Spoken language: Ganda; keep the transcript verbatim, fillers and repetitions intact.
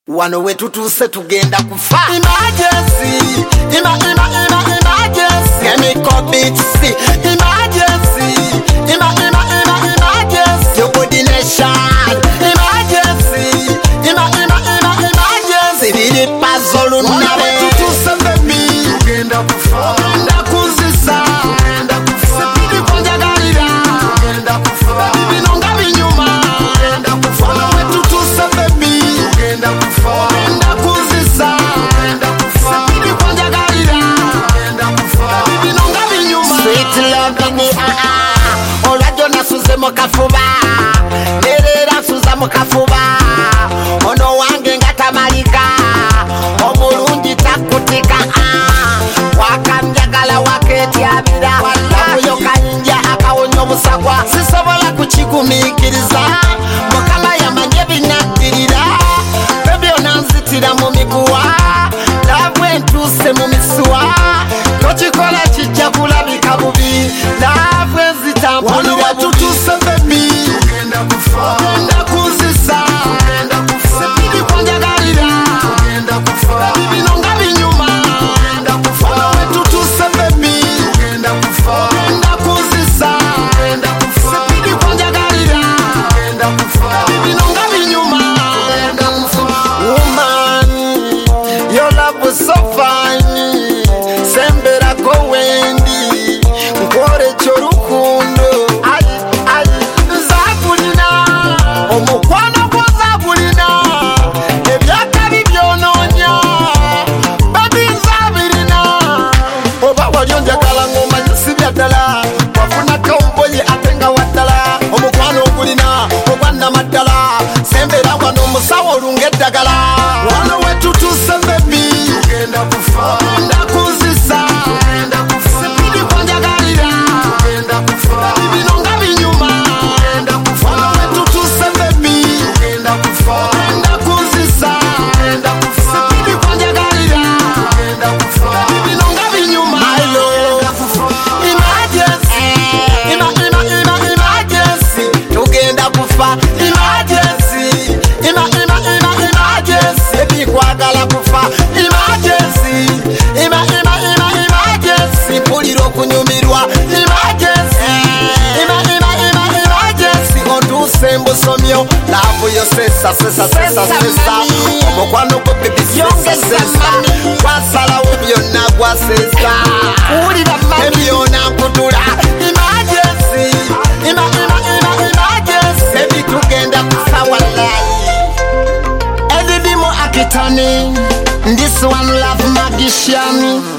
Wano wetu tuse tugenda kufa. Emergency, ima ima ima emergency. Chemical beats, emergency, ima ima ima emergency. Your body nation, emergency, ima ima ima emergency. Didi pazolu nawe. Wano wetu tuse baby, tugenda kufa. Tugenda kuzisa, tugenda kufa. Sepidi kwanja galira, tugenda kufa. Baby nonga binyuma, tugenda kufa. Wano wetu tuse baby, tugenda kufa. Tugenda kuzisa, tugenda kufa. Sepidi kwanja galira, tugenda kufa. Baby nonga binyuma. Sweet love ni ah ah. Olwajo nasuze mu kafuba, nerera suza mu kafuba. Ono wange ngatamalika, omulungi takutika ah. Wakanjagala waketyabira, nakuyo kanja akawonyo obusagwa. Sisobola kukigumikiriza, Mukama yamanye binaddirira. Baby onanzitira mu miguwa, love entuse mu misuwa. Tokikola kijja kulabika bubi, love enzitambulira bubi. Baby tugenda kufa, tugenda kuzisa, tugenda kufa. Sepidi kwanjagalira, tugenda kufa. Baby nonga binyuma, tugenda kufa. Wano wetu tuse baby, tugenda kufa. Tugenda kuzisa, tugenda kufa. Sepidi kwanjagalira, tugenda kufa. Baby nonga binyuma, tugenda kufa. Woman, your love was so fine. Sembera ko wendi, nkore chorukundo. Ay, ay, nzabulina, omukwano gwo nzabulina. Ebyaka bibyononya, baby nzabirina. Oba wali onjagala ng'omanyi si bya ddala, wafuna kawumboyi ate nga waddala. Omukwano ogulina ogwannamaddala, sembera wano omusawo olunga eddagala. Wano wetu tuse baby, tugenda kufa. Tugenda kuzisa, tugenda kufa. Sepidi kwanjagalira, tugenda kufa. Baby nonga binyuma, tugenda kufa. Wano wetu tuse baby, tugenda kufa. Tugenda kuzisa, tugenda kufa. Sepidi kwanjagalira, tugenda kufa. Baby nonga binyuma, tugenda kufa. Emergency, ima ima ima emergency. Tugenda kufa. Emergency, ima ima ima emergency. Baby kwagala kufa. Emergency, ima ima ima emergency. Mpulira okunyumirwa. Emergency, ima ima ima emergency. Ontuuse mbusomyo, laavu yo sesa sesa sesa sesa. Omukwano gwo baby sesa sesa. Gwasalawo byonna gwasesa. Ebyona nkutula. Emergency, ima ima ima emergency. Baby tugenda kufa wallahi. Edidimo akitani, this one love magician.